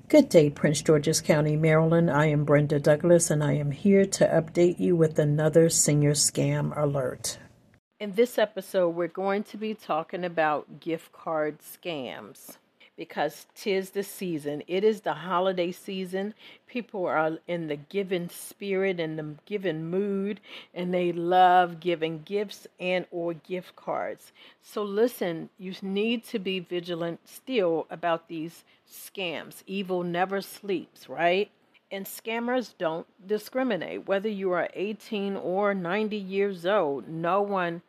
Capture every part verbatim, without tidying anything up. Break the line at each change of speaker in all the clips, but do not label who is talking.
Good day, Prince George's County, Maryland. I am Brenda Douglas, and I am here to update you with another senior scam alert. In this episode, we're going to be talking about gift card scams because 'tis the season. It is the holiday season. People are in the giving spirit and the giving mood, and they love giving gifts and or gift cards. So listen, you need to be vigilant still about these scams. Evil never sleeps, right? And scammers don't discriminate. Whether you are eighteen or ninety years old, no one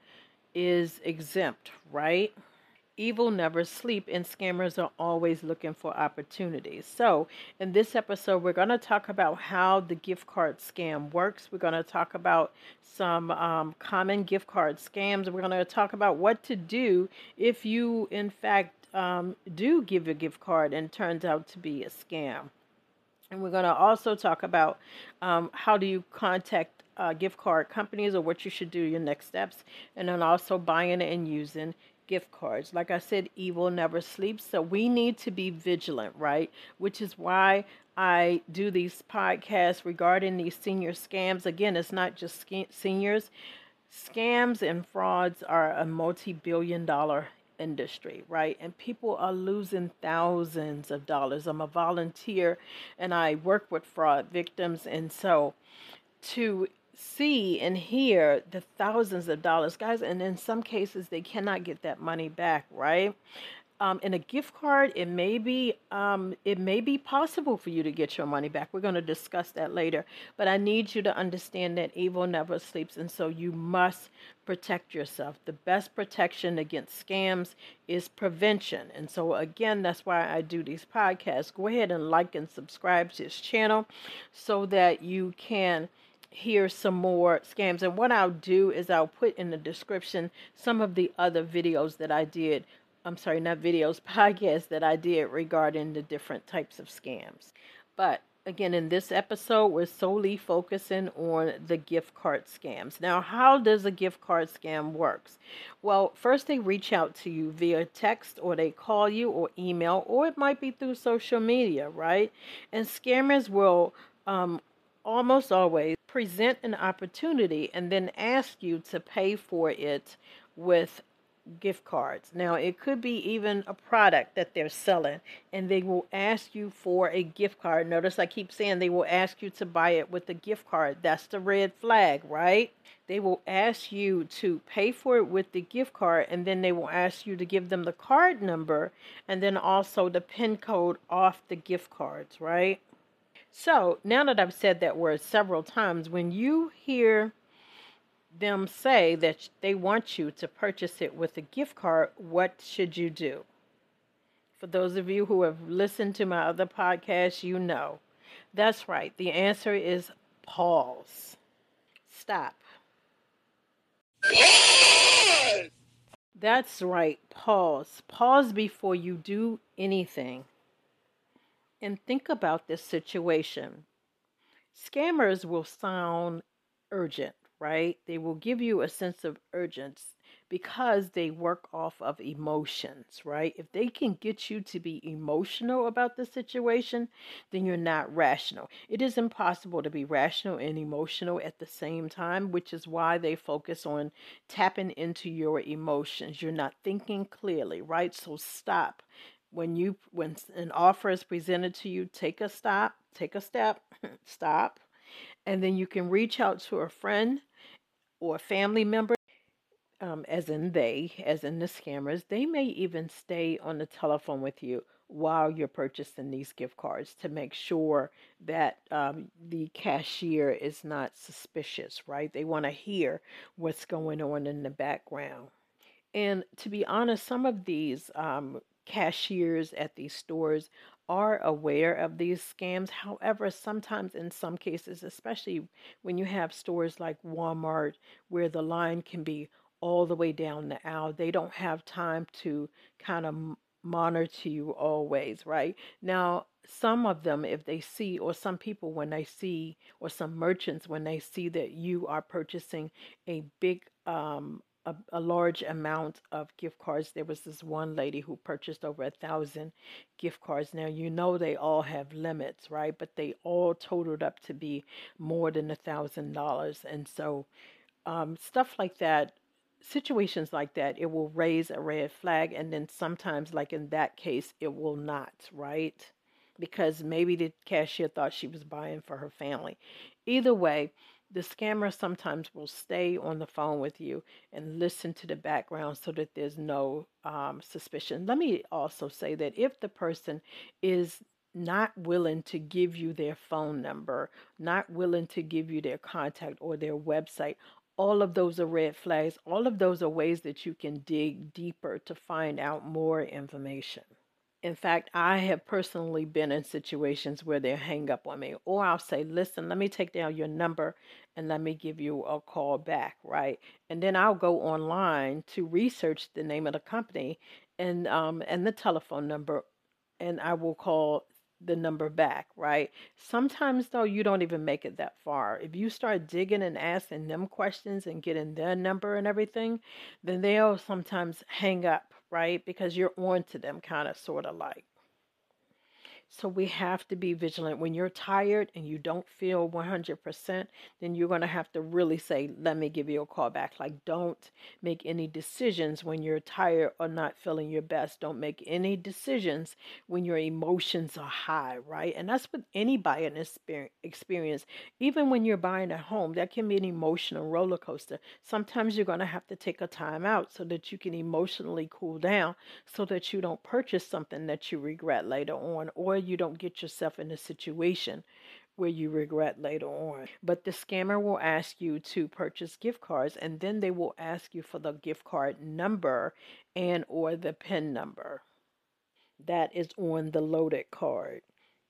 is exempt, right? Evil never sleep, and scammers are always looking for opportunities. So in this episode, we're going to talk about how the gift card scam works. We're going to talk about some um, common gift card scams. We're going to talk about what to do if you, in fact, um, do give a gift card and it turns out to be a scam. And we're going to also talk about um, how do you contact uh, gift card companies, or what you should do, your next steps, and then also buying and using gift cards. Like I said, evil never sleeps, so we need to be vigilant, right? Which is why I do these podcasts regarding these senior scams. Again, it's not just seniors. Scams and frauds are a multi-billion dollar industry, right? And people are losing thousands of dollars. I'm a volunteer and I work with fraud victims, and so to see and hear the thousands of dollars, guys, and in some cases they cannot get that money back, right? Um, in a gift card, it may be um, it may be possible for you to get your money back. We're going to discuss that later. But I need you to understand that evil never sleeps, and so you must protect yourself. The best protection against scams is prevention. And so again, that's why I do these podcasts. Go ahead and like and subscribe to this channel so that you can hear some more scams. And what I'll do is I'll put in the description some of the other videos that I did. I'm sorry, not videos, podcasts that I did regarding the different types of scams. But again, in this episode, we're solely focusing on the gift card scams. Now, how does a gift card scam works? Well, first they reach out to you via text, or they call you or email, or it might be through social media, right? And scammers will um, almost always present an opportunity and then ask you to pay for it with gift cards. Now, it could be even a product that they're selling, and they will ask you for a gift card. Notice I keep saying they will ask you to buy it with a gift card. That's the red flag, right? They will ask you to pay for it with the gift card, and then they will ask you to give them the card number and then also the PIN code off the gift cards, right? So now that I've said that word several times, when you hear them say that they want you to purchase it with a gift card, what should you do? For those of you who have listened to my other podcasts, you know. That's right. The answer is pause. Stop. That's right. Pause. Pause before you do anything. And think about this situation. Scammers will sound urgent, right? They will give you a sense of urgency because they work off of emotions, right? If they can get you to be emotional about the situation, then you're not rational. It is impossible to be rational and emotional at the same time, which is why they focus on tapping into your emotions. You're not thinking clearly, right? So stop. When you when an offer is presented to you, take a stop, take a step, stop, and then you can reach out to a friend or a family member, um, as in they, as in the scammers. They may even stay on the telephone with you while you're purchasing these gift cards to make sure that um, the cashier is not suspicious, right? They want to hear what's going on in the background. And to be honest, some of these um, cashiers at these stores are aware of these scams. However, sometimes in some cases, especially when you have stores like Walmart, where the line can be all the way down the aisle, they don't have time to kind of m- monitor you always, right? Now, some of them, if they see, or some people, when they see, or some merchants, when they see that you are purchasing a big um, a, a large amount of gift cards. There was this one lady who purchased over a thousand gift cards. Now, you know, they all have limits, right? But they all totaled up to be more than a thousand dollars. And so, um, stuff like that, situations like that, it will raise a red flag. And then sometimes, like in that case, it will not, right? Because maybe the cashier thought she was buying for her family. Either way, the scammer sometimes will stay on the phone with you and listen to the background so that there's no um, suspicion. Let me also say that if the person is not willing to give you their phone number, not willing to give you their contact or their website, all of those are red flags. All of those are ways that you can dig deeper to find out more information. In fact, I have personally been in situations where they hang up on me, or I'll say, listen, let me take down your number and let me give you a call back, right? And then I'll go online to research the name of the company and um and the telephone number, and I will call the number back, right? Sometimes though, you don't even make it that far. If you start digging and asking them questions and getting their number and everything, then they'll sometimes hang up, right? Because you're on to them, kind of, sort of like. So we have to be vigilant. When you're tired and you don't feel one hundred percent, then you're going to have to really say, let me give you a call back. Like, don't make any decisions when you're tired or not feeling your best. Don't make any decisions when your emotions are high, right? And that's with any buying experience. Even when you're buying a home, that can be an emotional roller coaster. Sometimes you're going to have to take a time out so that you can emotionally cool down, so that you don't purchase something that you regret later on, or you don't get yourself in a situation where you regret later on. But the scammer will ask you to purchase gift cards, and then they will ask you for the gift card number and or the PIN number that is on the loaded card.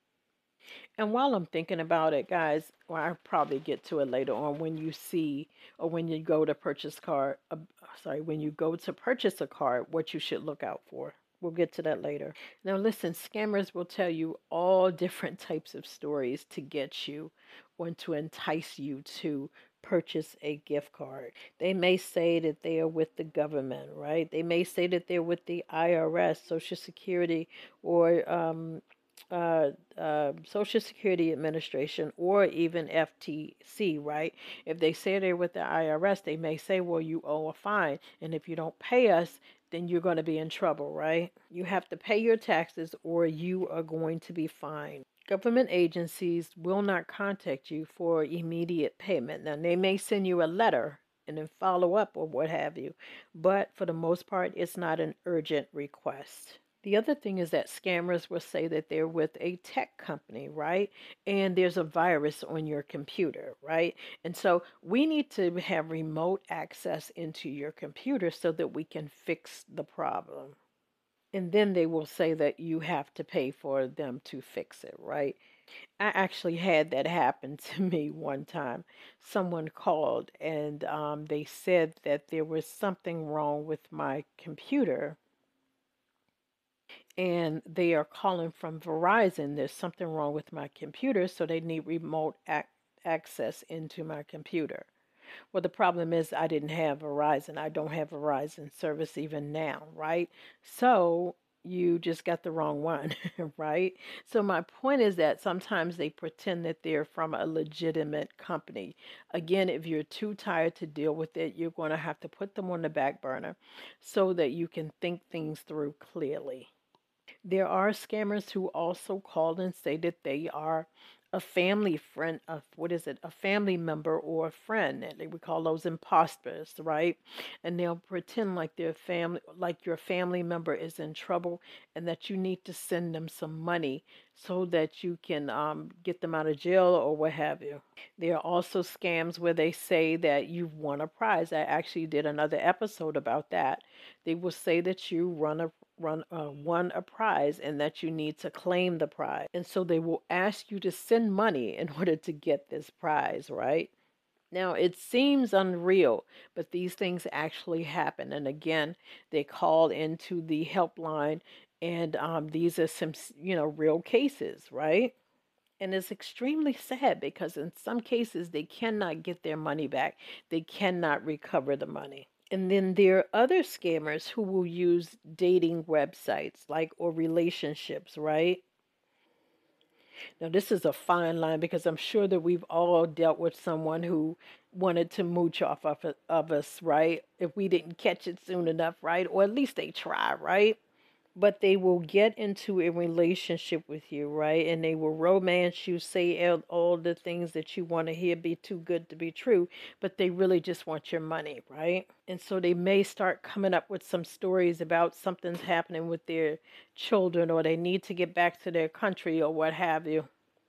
And while I'm thinking about it, guys, well, I'll probably get to it later on. When you see, or when you go to purchase card, uh, sorry, when you go to purchase a card, what you should look out for. We'll get to that later. Now, listen, scammers will tell you all different types of stories to get you or to entice you to purchase a gift card. They may say that they are with the government, right? They may say that they're with the I R S, Social Security, or um, uh, uh, Social Security Administration, or even F T C, right? If they say they're with the I R S, they may say, well, you owe a fine, and if you don't pay us, then you're going to be in trouble, right? You have to pay your taxes or you are going to be fined. Government agencies will not contact you for immediate payment. Now, they may send you a letter and then follow up or what have you, but for the most part, it's not an urgent request. The other thing is that scammers will say that they're with a tech company, right? And there's a virus on your computer, right? And so we need to have remote access into your computer so that we can fix the problem. And then they will say that you have to pay for them to fix it, right? I actually had that happen to me one time. Someone called and um, they said that there was something wrong with my computer, and they are calling from Verizon. There's something wrong with my computer, so they need remote ac- access into my computer. Well, the problem is I didn't have Verizon. I don't have Verizon service even now, right? So you just got the wrong one, right? So my point is that sometimes they pretend that they're from a legitimate company. Again, if you're too tired to deal with it, you're going to have to put them on the back burner so that you can think things through clearly. There are scammers who also call and say that they are a family friend of, what is it, a family member or a friend. And we call those imposters, right? And they'll pretend like their family, like your family member is in trouble and that you need to send them some money so that you can um, get them out of jail or what have you. There are also scams where they say that you've won a prize. I actually did another episode about that. They will say that you run a run uh, won a prize and that you need to claim the prize. And so they will ask you to send money in order to get this prize, right? Now, it seems unreal, but these things actually happen. And again, they call into the helpline, and um, these are some, you know, real cases, right? And it's extremely sad because in some cases, they cannot get their money back. They cannot recover the money. And then there are other scammers who will use dating websites, like, or relationships, right? Now, this is a fine line because I'm sure that we've all dealt with someone who wanted to mooch off of, of us, right? If we didn't catch it soon enough, right? Or at least they try, right? But they will get into a relationship with you, right? And they will romance you, say all, all the things that you want to hear, be too good to be true, but they really just want your money, right? And so they may start coming up with some stories about something's happening with their children, or they need to get back to their country, or what have you.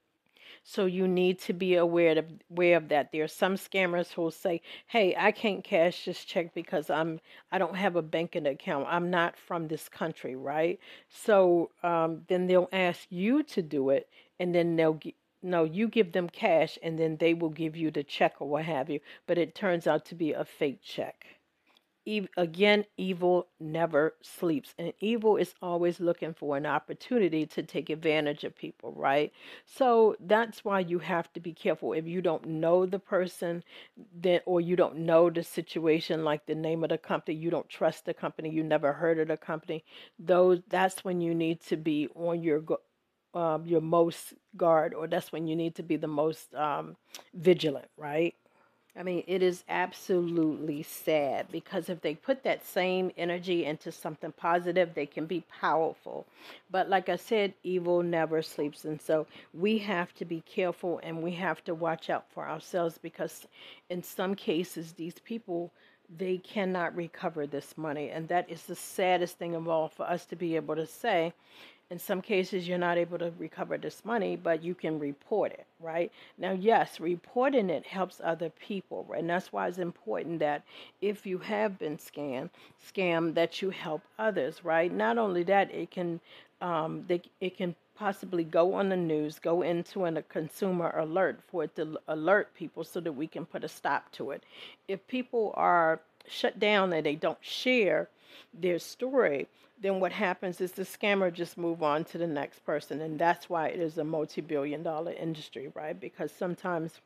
So you need to be aware of aware of that. There are some scammers who will say, "Hey, I can't cash this check because I'm I don't have a banking account. I'm not from this country, right?" So um, then they'll ask you to do it, and then they'll gi- no, you give them cash, and then they will give you the check or what have you. But it turns out to be a fake check. Ev- again, evil never sleeps, and evil is always looking for an opportunity to take advantage of people, right? So that's why you have to be careful. If you don't know the person, then, or you don't know the situation, like the name of the company, you don't trust the company, you never heard of the company, those that's when you need to be on your go- um, your most guard, or that's when you need to be the most um, vigilant, right? I mean, it is absolutely sad because if they put that same energy into something positive, they can be powerful. But like I said, evil never sleeps. And so we have to be careful and we have to watch out for ourselves because in some cases, these people, they cannot recover this money. And that is the saddest thing of all for us to be able to say. In some cases, you're not able to recover this money, but you can report it, right? Now, yes, reporting it helps other people, right? And that's why it's important that if you have been scammed, scammed, that you help others, right? Not only that, it can, um, they, it can possibly go on the news, go into an, a consumer alert for it to alert people so that we can put a stop to it. If people are shut down and they don't share their story, then what happens is the scammer just move on to the next person, and that's why it is a multi-billion dollar industry, right? Because sometimes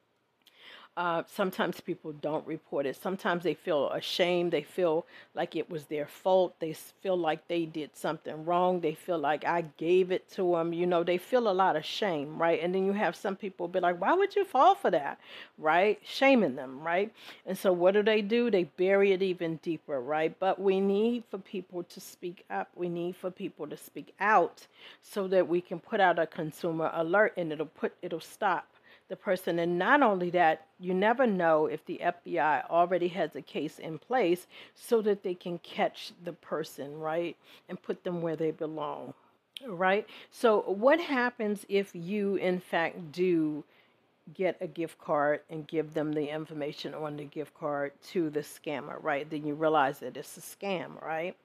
uh, sometimes people don't report it. Sometimes they feel ashamed. They feel like it was their fault. They feel like they did something wrong. They feel like I gave it to them. You know, they feel a lot of shame, right? And then you have some people be like, why would you fall for that, right? Shaming them, right? And so what do they do? They bury it even deeper, right? But we need for people to speak up. We need for people to speak out so that we can put out a consumer alert and it'll put, it'll stop the person. And not only that, you never know if the F B I already has a case in place so that they can catch the person, right? And put them where they belong, right? So what happens if you, in fact, do get a gift card and give them the information on the gift card to the scammer, right? Then you realize that it's a scam, right?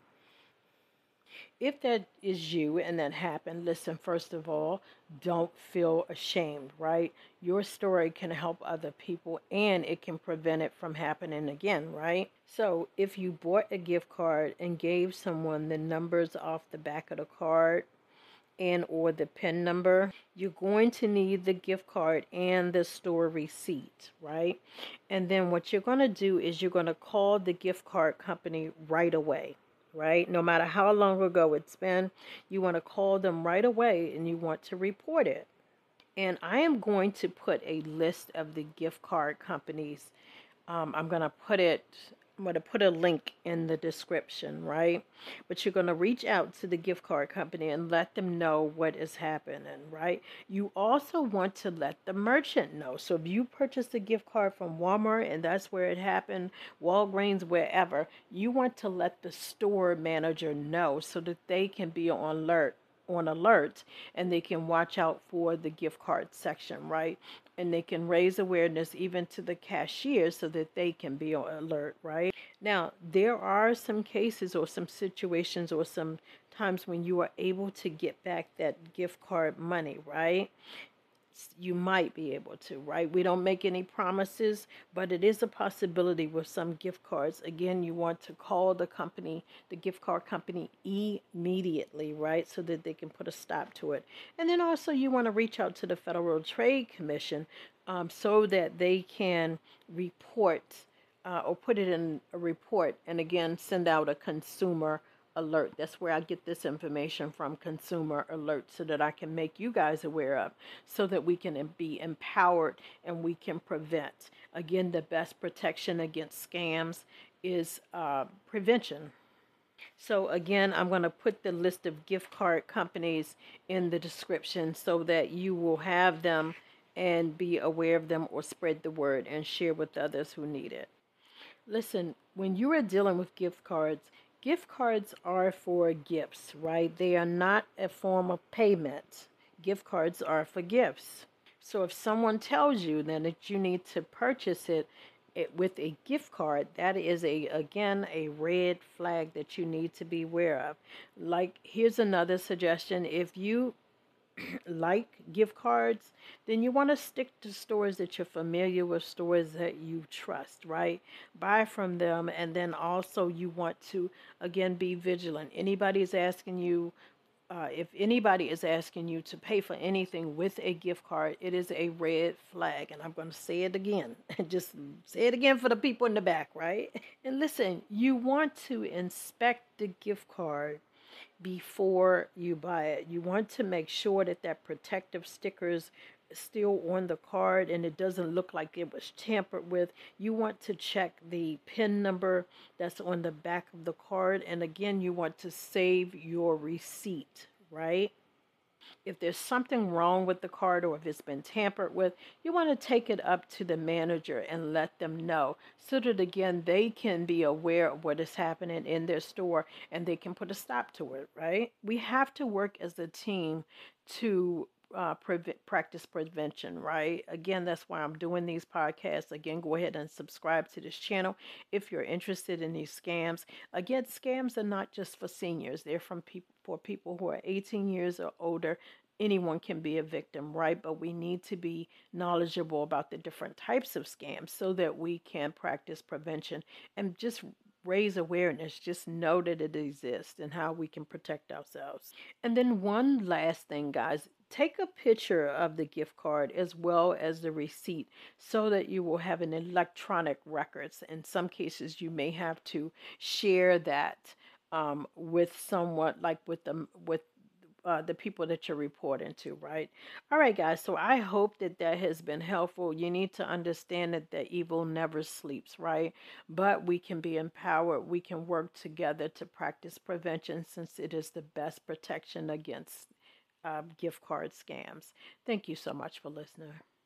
If that is you and that happened, listen, first of all, don't feel ashamed, right? Your story can help other people and it can prevent it from happening again, right? So if you bought a gift card and gave someone the numbers off the back of the card and or the PIN number, you're going to need the gift card and the store receipt, right? And then what you're going to do is you're going to call the gift card company right away, right? No matter how long ago it's been, you want to call them right away and you want to report it. And I am going to put a list of the gift card companies. Um, I'm going to put it, I'm going to put a link in the description, right? But you're going to reach out to the gift card company and let them know what is happening, right? You also want to let the merchant know. So if you purchased a gift card from Walmart and that's where it happened, Walgreens, wherever, you want to let the store manager know so that they can be on alert on alert and they can watch out for the gift card section, right? And they can raise awareness even to the cashier so that they can be on alert, right? Now, there are some cases or some situations or some times when you are able to get back that gift card money, right? You might be able to, right? We don't make any promises, but it is a possibility with some gift cards. Again, you want to call the company, the gift card company, immediately, right? So that they can put a stop to it. And then also you want to reach out to the Federal Trade Commission um, so that they can report uh, or put it in a report, and again, send out a consumer alert. That's where I get this information from, consumer alert, so that I can make you guys aware of, so that we can be empowered and we can prevent. Again, the best protection against scams is uh, prevention. So again, I'm going to put the list of gift card companies in the description so that you will have them and be aware of them, or spread the word and share with others who need it. Listen, when you are dealing with gift cards, gift cards are for gifts, right? They are not a form of payment. Gift cards are for gifts. So if someone tells you then that you need to purchase it, it with a gift card, that is a again a red flag that you need to be aware of. Like, here's another suggestion: if you like gift cards, then you want to stick to stores that you're familiar with, stores that you trust, right? Buy from them, and then also you want to again be vigilant. Anybody is asking you uh, if anybody is asking you to pay for anything with a gift card, it is a red flag. And I'm going to say it again. Just say it again for the people in the back, right? And listen, you want to inspect the gift card before you buy it. You want to make sure that that protective stickers still on the card and it doesn't look like it was tampered with. You want to check the PIN number that's on the back of the card, and again, you want to save your receipt, right? If there's something wrong with the card, or if it's been tampered with, you want to take it up to the manager and let them know, so that again they can be aware of what is happening in their store and they can put a stop to it, right? We have to work as a team to uh, prevent, practice prevention, right? Again, that's why I'm doing these podcasts. Again, go ahead and subscribe to this channel if you're interested in these scams. Again, scams are not just for seniors. They're from people for people who are eighteen years or older. Anyone can be a victim, right? But we need to be knowledgeable about the different types of scams so that we can practice prevention and just raise awareness, just know that it exists and how we can protect ourselves. And then one last thing, guys, take a picture of the gift card as well as the receipt so that you will have an electronic records. In some cases, you may have to share that um, with someone, like with them, with uh, the people that you're reporting to, right? All right, guys. So I hope that that has been helpful. You need to understand that the evil never sleeps, right? But we can be empowered. We can work together to practice prevention, since it is the best protection against uh, gift card scams. Thank you so much for listening.